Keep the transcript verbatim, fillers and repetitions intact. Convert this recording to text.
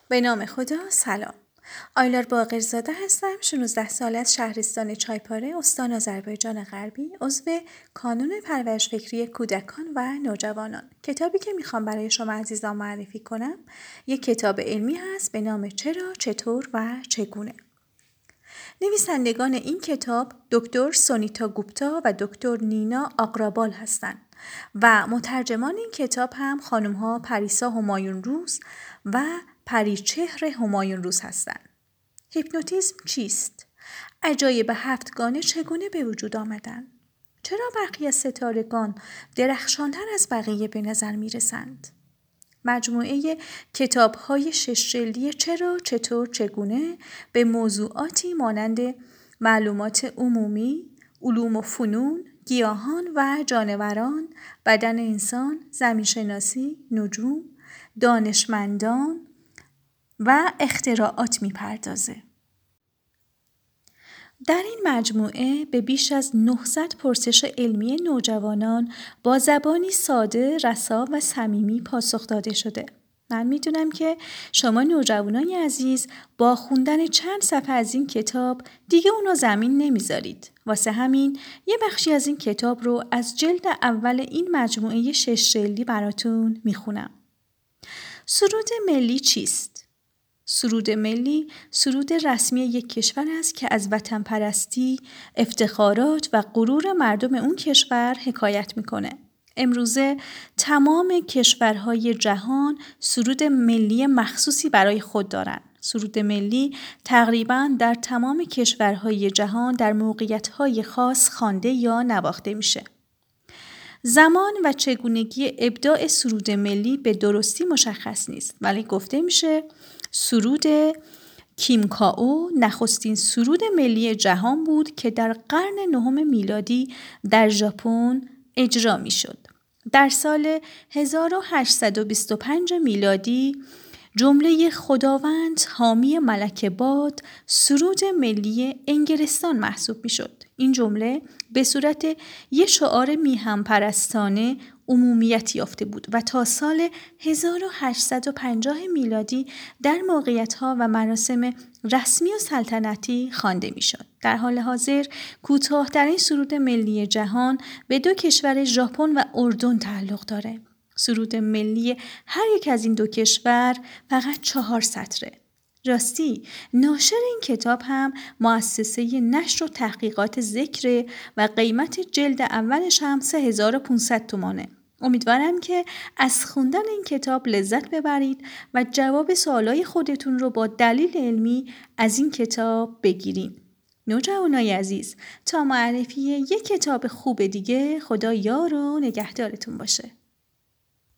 به نام خدا. سلام. آیلار باقرزاده هستم. شانزده ساله از شهرستان چایپاره، استان آذربایجان غربی، عضو کانون پرورش فکری کودکان و نوجوانان. کتابی که میخوام برای شما عزیزان معرفی کنم یک کتاب علمی هست به نام چرا، چطور و چگونه. نویسندگان این کتاب دکتر سونیتا گوپتا و دکتر نینا آقرابال هستند و مترجمان این کتاب هم خانم‌ها پریسا همایون روز و پریچهر همایون روز هستند. هیپنوتیزم چیست؟ عجایب هفتگانه چگونه به وجود آمدند؟ چرا برخی از ستارگان درخشانتر از بقیه به نظر می رسند؟ مجموعه کتاب‌های شش جلدی چرا، چطور، چگونه به موضوعاتی مانند معلومات عمومی، علوم و فنون، گیاهان و جانوران، بدن انسان، زمین‌شناسی، نجوم، دانشمندان و اختراعات می‌پردازه. در این مجموعه به بیش از نهصد پرسش علمی نوجوانان با زبانی ساده، رسا و صمیمی پاسخ داده شده. من میدونم که شما نوجوانای عزیز با خوندن چند صفحه از این کتاب دیگه اونو زمین نمیذارید. واسه همین یه بخشی از این کتاب رو از جلد اول این مجموعه شش جلدی براتون میخونم. سرود ملی چیست؟ سرود ملی سرود رسمی یک کشور است که از وطن پرستی، افتخارات و غرور مردم اون کشور حکایت میکنه. امروزه تمام کشورهای جهان سرود ملی مخصوصی برای خود دارند. سرود ملی تقریباً در تمام کشورهای جهان در موقعیت‌های خاص خوانده یا نواخته میشه. زمان و چگونگی ابداع سرود ملی به درستی مشخص نیست، ولی گفته میشه سرود کیمکائو نخستین سرود ملی جهان بود که در قرن نهم میلادی در ژاپن اجرا میشد. در سال هزار و هشتصد و بیست و پنج میلادی جمله خداوند حامی ملک باد سرود ملی انگلستان محسوب میشد. این جمله به صورت یک شعار میهم پرستانه عمومیت یافته بود و تا سال هزار و هشتصد و پنجاه میلادی در موقعیت‌ها و مراسم رسمی و سلطنتی خوانده میشد. در حال حاضر کوتاه‌ترین سرود ملی جهان به دو کشور ژاپن و اردن تعلق داره. سرود ملی هر یک از این دو کشور فقط چهار سطره. راستی ناشر این کتاب هم مؤسسه نشر و تحقیقات ذکر و قیمت جلد اولش هم سه هزار و پانصد تومانه. امیدوارم که از خوندن این کتاب لذت ببرید و جواب سوالای خودتون رو با دلیل علمی از این کتاب بگیرید. نوجوانای عزیز، تا معرفی یک کتاب خوب دیگه، خدا یار و نگهدارتون باشه.